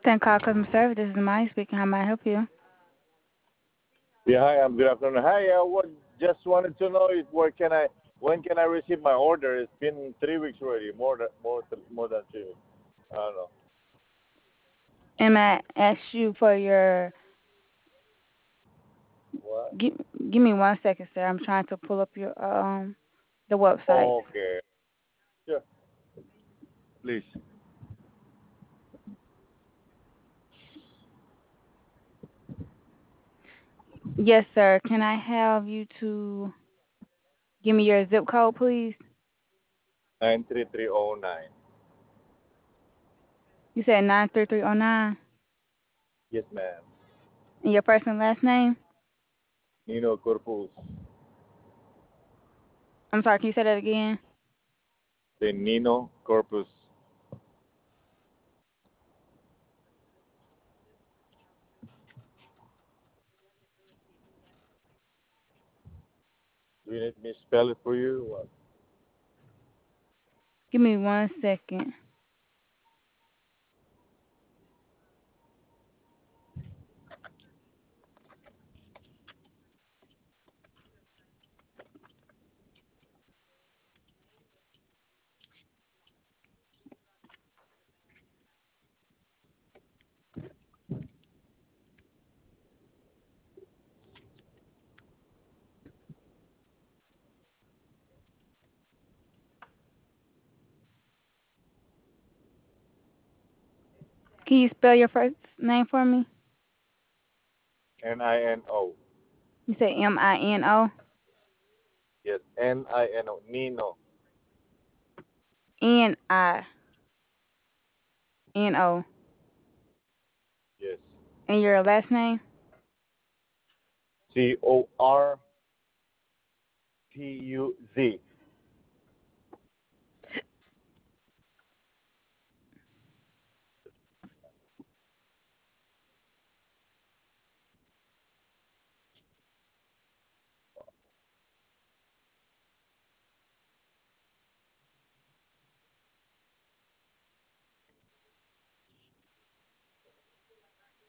Thank call customer service. This is Maya speaking. How may I help you? Yeah, hi, good afternoon. Hi, just wanted to know when can I receive my order? It's been 3 weeks already, more than 3 weeks. I don't know. And I ask you for your What? give give me 1 second, sir. I'm trying to pull up your the website. Okay. Sure. Please. Yes, sir. Can I have you to give me your zip code, please? 93309. You said 93309. Yes, ma'am. And your first and last name? Nino Corpus. I'm sorry. Can you say that again? The Nino Corpus. Do you need me to spell it for you? What? Give me 1 second. Can you spell your first name for me? Nino. You said Mino. Yes, Nino. Nino. Nino. Yes. And your last name? Corpuz.